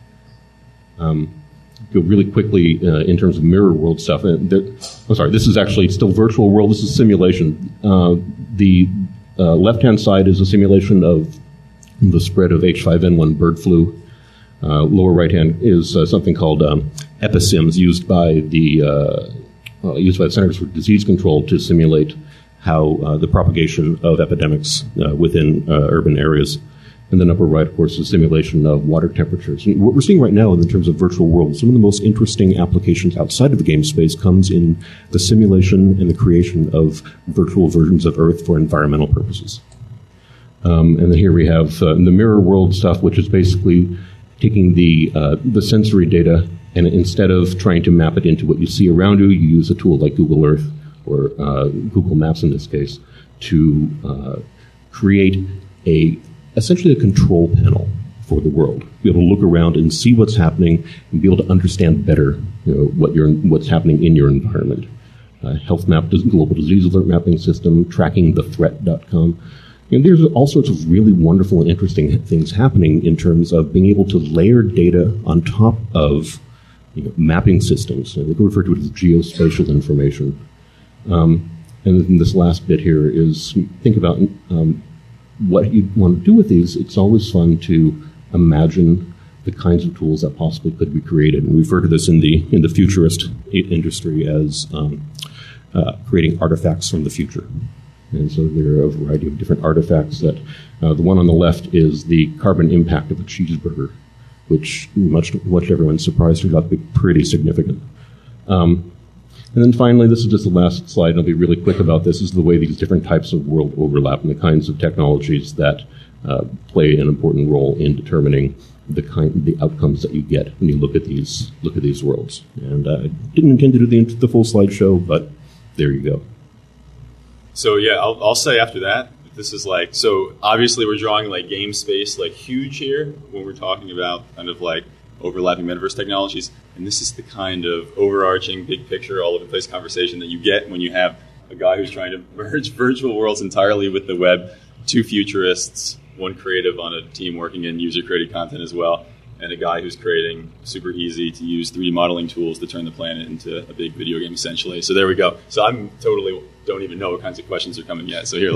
Go really quickly in terms of mirror world stuff. This is actually still virtual world. This is simulation. The left-hand side is a simulation of the spread of H5N1 bird flu. Lower right-hand is something called EpiSims used by the Centers for Disease Control to simulate how the propagation of epidemics within urban areas. And then upper right, of course, is simulation of water temperatures. And what we're seeing right now in terms of virtual worlds, some of the most interesting applications outside of the game space comes in the simulation and the creation of virtual versions of Earth for environmental purposes. And then here we have the mirror world stuff, which is basically taking the sensory data, and instead of trying to map it into what you see around you, you use a tool like Google Earth or Google Maps in this case to create essentially a control panel for the world. Be able to look around and see what's happening and be able to understand better, what's happening in your environment. Health Map, global disease alert mapping system, trackingthethreat.com. There's all sorts of really wonderful and interesting things happening in terms of being able to layer data on top of mapping systems. They can refer to it as geospatial information. And then this last bit here is think about what you want to do with these. It's always fun to imagine the kinds of tools that possibly could be created. And we refer to this in the futurist industry as creating artifacts from the future. And so there are a variety of different artifacts that the one on the left is the carbon impact of a cheeseburger, which much everyone's surprised turned out to be pretty significant. And then finally, this is just the last slide, and I'll be really quick about this, is the way these different types of world overlap and the kinds of technologies that play an important role in determining the outcomes that you get when you look at these worlds. And I didn't intend to do the full slideshow, but there you go. So yeah, I'll say after that, this is so obviously we're drawing game space huge here when we're talking about kind of overlapping metaverse technologies. And this is the kind of overarching, big picture, all over the place conversation that you get when you have a guy who's trying to merge virtual worlds entirely with the web, two futurists, one creative on a team working in user-created content as well, and a guy who's creating super easy to use 3D modeling tools to turn the planet into a big video game, essentially. So there we go. So I'm totally don't even know what kinds of questions are coming yet. So here,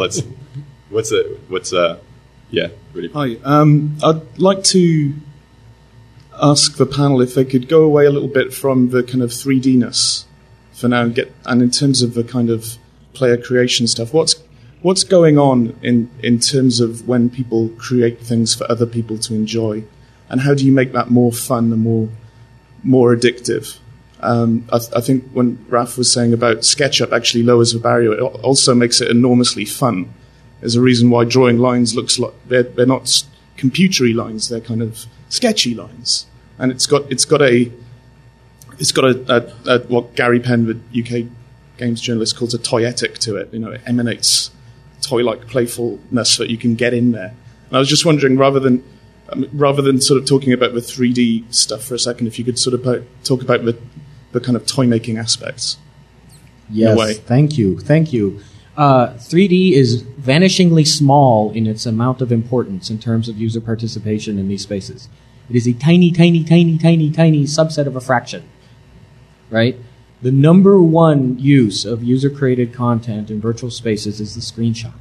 yeah, ready? Hi. I'd like to ask the panel if they could go away a little bit from the kind of 3D-ness for now and in terms of the kind of player creation stuff. What's going on in terms of when people create things for other people to enjoy, and how do you make that more fun and more addictive? I think when Raf was saying about SketchUp actually lowers the barrier, it also makes it enormously fun. There's a reason why drawing lines looks like they're not computery lines; they're kind of sketchy lines, and it's got a what Gary Penn, the UK games journalist, calls a toyetic to it. It emanates toy-like playfulness that you can get in there. And I was just wondering, rather than sort of talking about the 3D stuff for a second, if you could sort of talk about the kind of toy-making aspects. Yes, thank you. 3D is vanishingly small in its amount of importance in terms of user participation in these spaces. It is a tiny, tiny, tiny, tiny, tiny subset of a fraction, right? The number one use of user-created content in virtual spaces is the screenshot.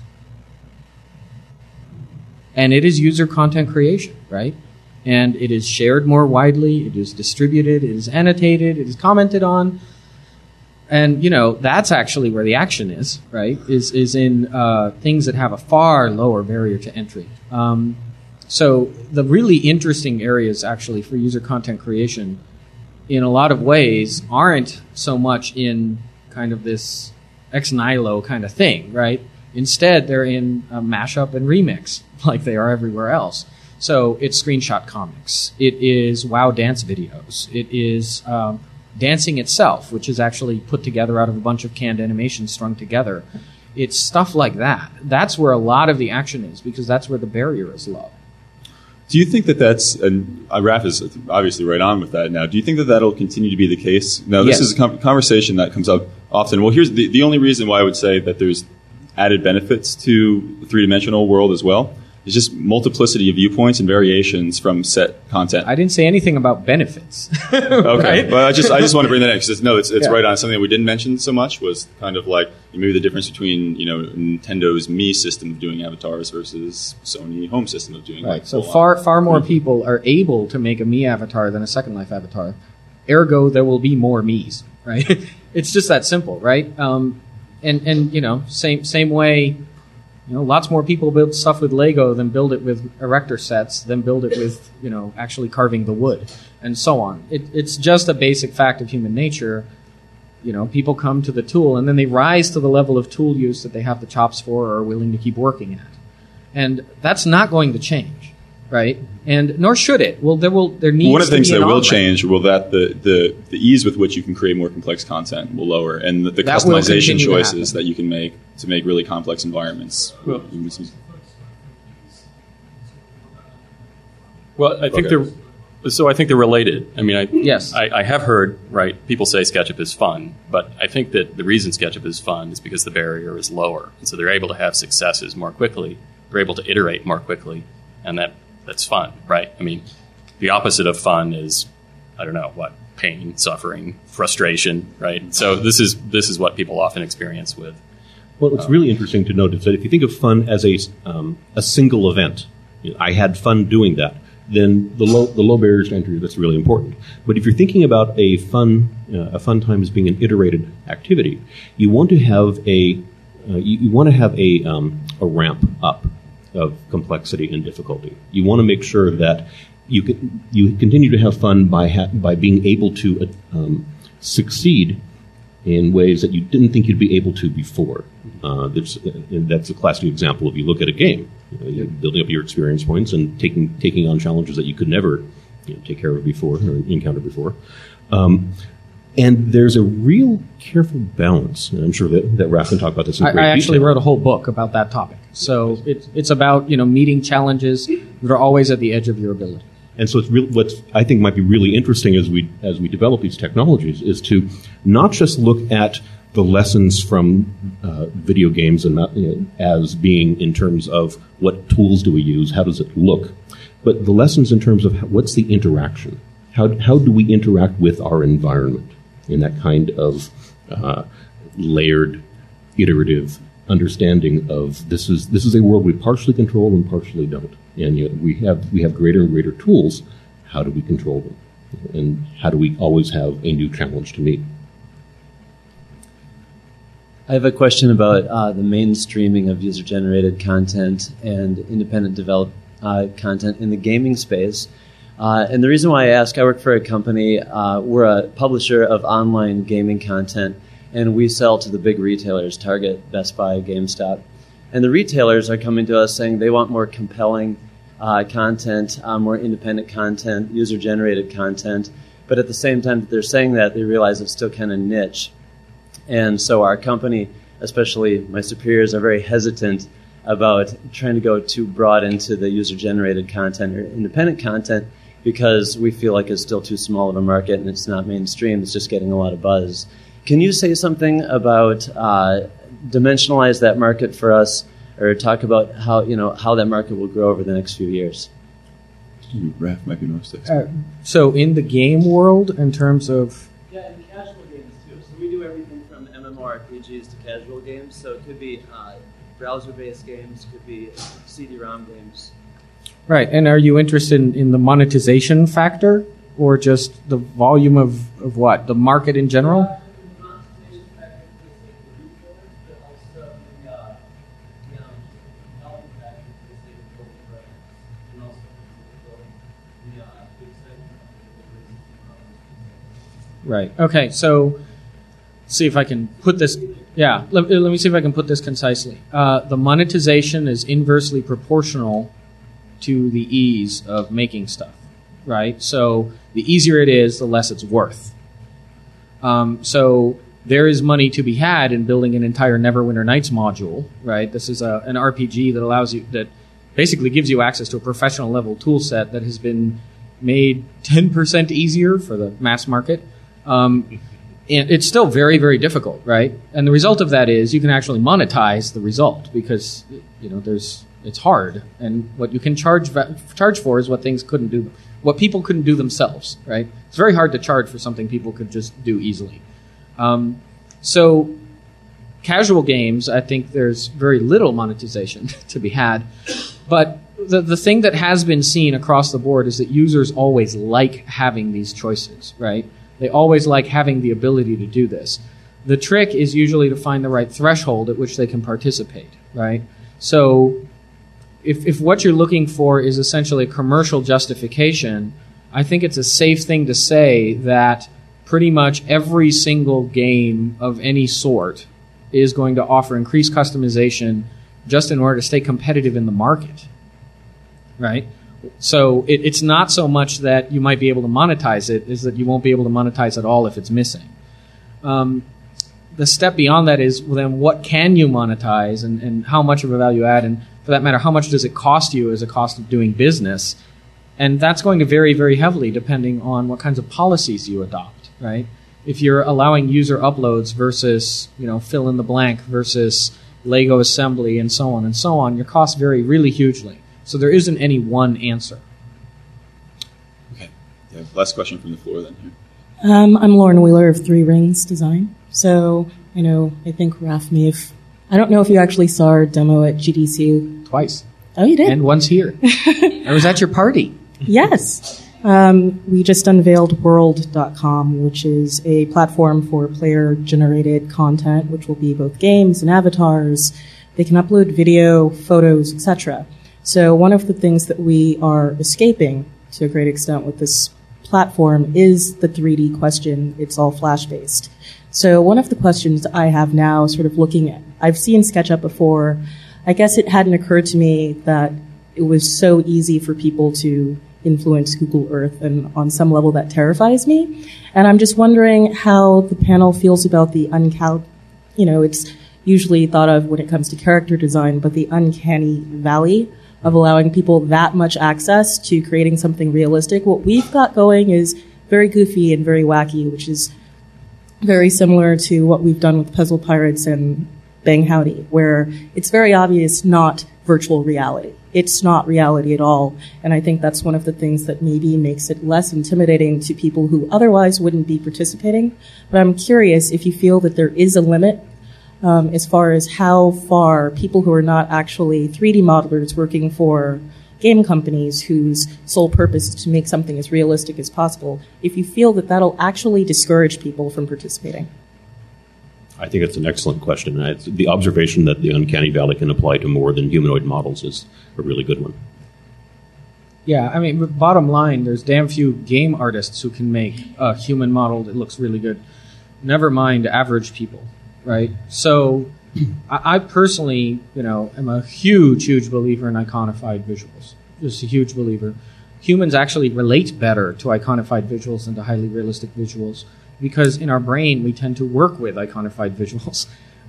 And it is user content creation, right? And it is shared more widely, it is distributed, it is annotated, it is commented on. And, that's actually where the action is, right? Is in things that have a far lower barrier to entry. So the really interesting areas actually for user content creation in a lot of ways aren't so much in kind of this ex nihilo kind of thing, right? Instead, they're in a mashup and remix like they are everywhere else. So it's screenshot comics. It is WoW dance videos. It is dancing itself, which is actually put together out of a bunch of canned animations strung together. It's stuff like that. That's where a lot of the action is, because that's where the barrier is low. Do you think that's, and Raf is obviously right on with that now, do you think that'll continue to be the case? Now, this is a conversation that comes up often. Well, here's the only reason why I would say that there's added benefits to the three-dimensional world as well. It's just multiplicity of viewpoints and variations from set content. I didn't say anything about benefits. Okay, right? But I just want to bring that in because it's right on. Something that we didn't mention so much was kind of maybe the difference between Nintendo's Mii system of doing avatars versus Sony home system of doing So far more people are able to make a Mii avatar than a Second Life avatar. Ergo, there will be more Miis, right? It's just that simple, right? And same way. Lots more people build stuff with Lego than build it with erector sets, than build it with, actually carving the wood, and so on. It's just a basic fact of human nature. People come to the tool, and then they rise to the level of tool use that they have the chops for or are willing to keep working at. And that's not going to change, right? And nor should it. Well, there needs to be one of the things that will on-ramp. change will that the ease with which you can create more complex content will lower, and the That will customization continue to choices happen. that you can make to make really complex environments. Well, I think Okay. I think they're related. I mean, Yes. I have heard, right, people say SketchUp is fun, but I think that the reason SketchUp is fun is because the barrier is lower. And so they're able to have successes more quickly. They're able to iterate more quickly, and that's fun, right? I mean, the opposite of fun is, I don't know, what, pain, suffering, frustration, right? So this is what people often experience with. Well, what's really interesting to note is that if you think of fun as a single event, I had fun doing that, then the low barriers to entry, that's really important. But if you're thinking about a fun time as being an iterated activity, you want to have a ramp up of complexity and difficulty. You want to make sure that you continue to have fun by being able to succeed in ways that you didn't think you'd be able to before. That's a classic example. If you look at a game, you're building up your experience points and taking on challenges that you could never take care of before or encounter before. And there's a real careful balance, and I'm sure that Raph can talk about this in great I actually detail. wrote a whole book about that topic. So it's about meeting challenges that are always at the edge of your ability. And so what I think might be really interesting as we develop these technologies is to not just look at the lessons from video games and as being in terms of what tools do we use, how does it look, but the lessons in terms of what's the interaction, how do we interact with our environment in that kind of layered, iterative understanding of this is a world we partially control and partially don't. And we have greater and greater tools. How do we control them? And how do we always have a new challenge to meet? I have a question about the mainstreaming of user-generated content and independent developed content in the gaming space. And the reason why I ask, I work for a company. We're a publisher of online gaming content, and we sell to the big retailers, Target, Best Buy, GameStop. And the retailers are coming to us saying they want more compelling content, more independent content, user-generated content. But at the same time that they're saying that, they realize it's still kind of niche. And so our company, especially my superiors, are very hesitant about trying to go too broad into the user-generated content or independent content because we feel like it's still too small of a market and it's not mainstream. It's just getting a lot of buzz. Can you say something about dimensionalize that market for us, or talk about how that market will grow over the next few years? Raph might be most So in the game world, in terms of Yeah, and casual games too. So we do everything from MMORPGs to casual games. So it could be browser-based games, could be CD-ROM games. right, and are you interested in the monetization factor, or just the volume of what, the market in general? Right. Okay. So, see if I can put this. Yeah. Let me see if I can put this concisely. The monetization is inversely proportional to the ease of making stuff. Right. So the easier it is, the less it's worth. So there is money to be had in building an entire Neverwinter Nights module. Right. This is an RPG that allows you, that basically gives you access to a professional level tool set that has been made 10% easier for the mass market. And it's still very, very difficult, right? And the result of that is you can actually monetize the result because it's hard, and what you can charge for is what things couldn't do, what people couldn't do themselves, right? It's very hard to charge for something people could just do easily. So casual games, I think there's very little monetization to be had, but the thing that has been seen across the board is that users always like having these choices, right? They always like having the ability to do this. The trick is usually to find the right threshold at which they can participate, right? So if what you're looking for is essentially a commercial justification, I think it's a safe thing to say that pretty much every single game of any sort is going to offer increased customization just in order to stay competitive in the market, right? So it's not so much that you might be able to monetize it, is that you won't be able to monetize at all if it's missing. The step beyond that is, well, then what can you monetize and how much of a value add, and for that matter, how much does it cost you as a cost of doing business? And that's going to vary very heavily depending on what kinds of policies you adopt. Right? If you're allowing user uploads versus, fill in the blank versus Lego assembly and so on, your costs vary really hugely. So there isn't any one answer. Okay. Yeah, last question from the floor then here. I'm Lauren Wheeler of Three Rings Design. So, I think Raph may have... I don't know if you actually saw our demo at GDC. Twice. Oh, you did? And once here. I was at your party. Yes. We just unveiled World.com, which is a platform for player-generated content, which will be both games and avatars. They can upload video, photos, etc. So one of the things that we are escaping to a great extent with this platform is the 3D question. It's all Flash-based. So one of the questions I have now, sort of looking at, I've seen SketchUp before. I guess it hadn't occurred to me that it was so easy for people to influence Google Earth, and on some level that terrifies me. And I'm just wondering how the panel feels about the it's usually thought of when it comes to character design, but the uncanny valley of allowing people that much access to creating something realistic. What we've got going is very goofy and very wacky, which is very similar to what we've done with Puzzle Pirates and Bang Howdy, where it's very obvious not virtual reality. It's not reality at all, and I think that's one of the things that maybe makes it less intimidating to people who otherwise wouldn't be participating. But I'm curious if you feel that there is a limit as far as how far people who are not actually 3D modelers working for game companies whose sole purpose is to make something as realistic as possible, if you feel that that'll actually discourage people from participating. I think it's an excellent question. The observation that the uncanny valley can apply to more than humanoid models is a really good one. Yeah, I mean, bottom line, there's damn few game artists who can make a human model that looks really good. Never mind average people, right? So I personally, am a huge believer in iconified visuals. Just a huge believer. Humans actually relate better to iconified visuals than to highly realistic visuals, because in our brain we tend to work with iconified visuals.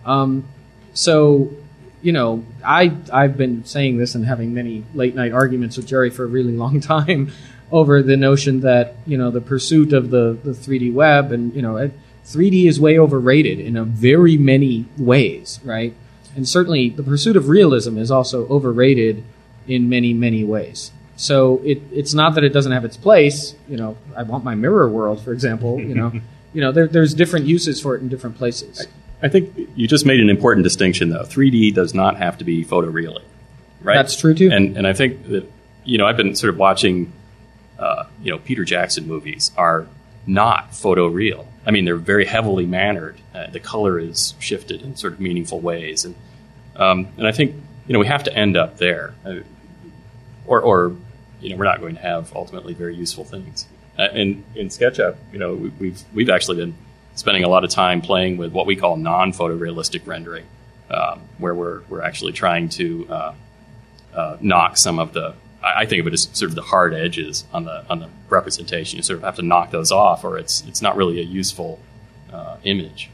I've been saying this and having many late-night arguments with Jerry for a really long time over the notion that, the pursuit of the 3D web and, 3D is way overrated in a very many ways, right? And certainly the pursuit of realism is also overrated in many, many ways. So it's not that it doesn't have its place. I want my mirror world, for example, there's different uses for it in different places. I think you just made an important distinction, though. 3D does not have to be photorealistic, right? That's true, too. And I think that, I've been sort of watching, Peter Jackson movies are not photoreal. I mean, they're very heavily mannered. The color is shifted in sort of meaningful ways. And I think, we have to end up there. Or we're not going to have ultimately very useful things. In SketchUp, we've actually been spending a lot of time playing with what we call non-photorealistic rendering, where we're actually trying to knock some of the, I think of it as sort of the hard edges on the representation. You sort of have to knock those off, or it's not really a useful image.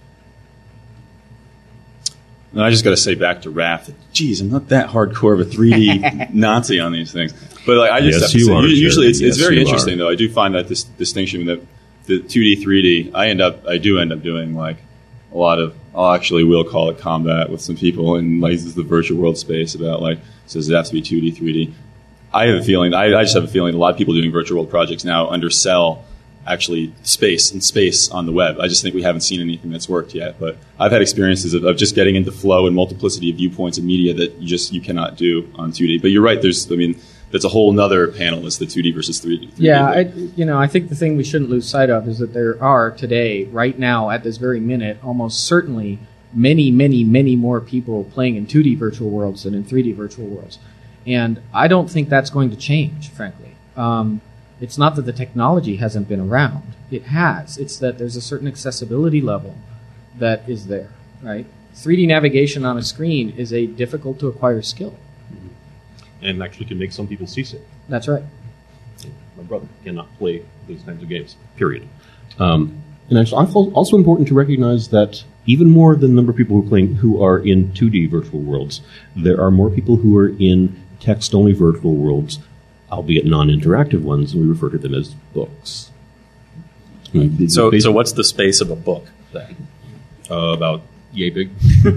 And I just got to say back to Raph that, geez, I'm not that hardcore of a 3D Nazi on these things. But I just have to say, usually it's very interesting, though. I do find that this distinction that the 2D, 3D, I do end up doing a lot of, we'll call it combat with some people in this is the virtual world space about does it have to be 2D, 3D? I just have a feeling a lot of people doing virtual world projects now undersell actually space on the web. I just think we haven't seen anything that's worked yet. But I've had experiences of just getting into flow and multiplicity of viewpoints and media that you cannot do on 2D. But you're right. That's a whole nother panel, is the 2D versus 3D. Yeah, I think the thing we shouldn't lose sight of is that there are today, right now, at this very minute, almost certainly many, many, many more people playing in 2D virtual worlds than in 3D virtual worlds. And I don't think that's going to change, frankly. It's not that the technology hasn't been around. It has. It's that there's a certain accessibility level that is there, right? 3D navigation on a screen is a difficult to acquire skill. And actually can make some people seasick. That's right. My brother cannot play these kinds of games, period. And it's also important to recognize that even more than the number of people who are in 2D virtual worlds, there are more people who are in text-only virtual worlds, albeit non-interactive ones, and we refer to them as books. So what's the space of a book then? About yay big.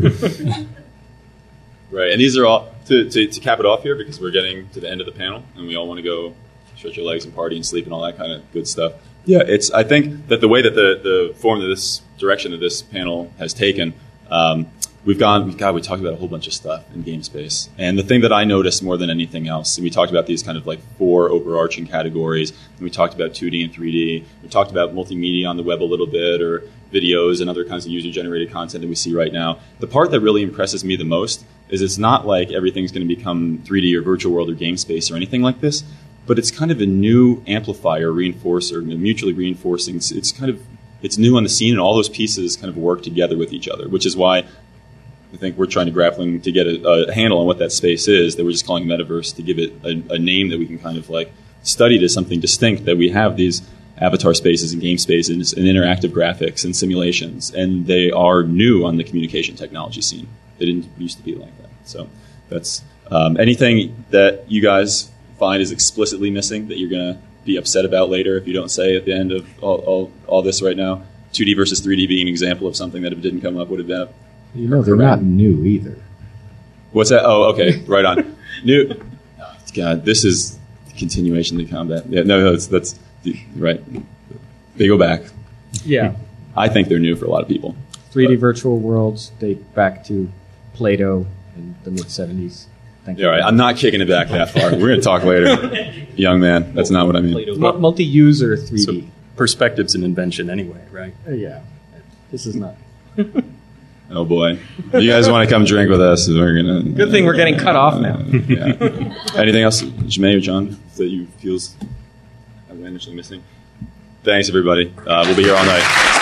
Right, and these are all, to cap it off here, because we're getting to the end of the panel, and we all want to go stretch your legs and party and sleep and all that kind of good stuff. Yeah, I think that the way that the form of this direction that this panel has taken, we talked about a whole bunch of stuff in game space. And the thing that I noticed more than anything else, we talked about these kind of like 4 overarching categories, and we talked about 2D and 3D. We talked about multimedia on the web a little bit, or videos and other kinds of user-generated content that we see right now. The part that really impresses me the most is it's not like everything's going to become 3D or virtual world or game space or anything like this, but it's kind of a new amplifier, reinforcer, mutually reinforcing. It's new on the scene, and all those pieces kind of work together with each other, which is why I think we're trying to get a handle on what that space is, that we're just calling metaverse to give it a name that we can kind of like study it as something distinct, that we have these avatar spaces and game spaces and interactive graphics and simulations, and they are new on the communication technology scene. They didn't used to be like that. So that's anything that you guys find is explicitly missing that you're going to be upset about later if you don't say at the end of all this right now. 2D versus 3D being an example of something that if it didn't come up would have been they're not new either. What's that? Oh, okay, right on. New. Oh, God, this is continuation of the combat. Yeah, no, that's right. They go back. Yeah. I think they're new for a lot of people. 3D virtual worlds date back to Plato in the mid-70s. Yeah, right. I'm not kicking it back that far. We're going to talk later. Young man, that's not what I mean. Multi-user 3D. So perspective's an invention anyway, right? Yeah. This is not. Oh, boy. You guys want to come drink with us? We're gonna. Good thing we're getting cut off now. Yeah. Anything else, Jemay or John, that you feel outlandishly missing? Thanks, everybody. We'll be here all night.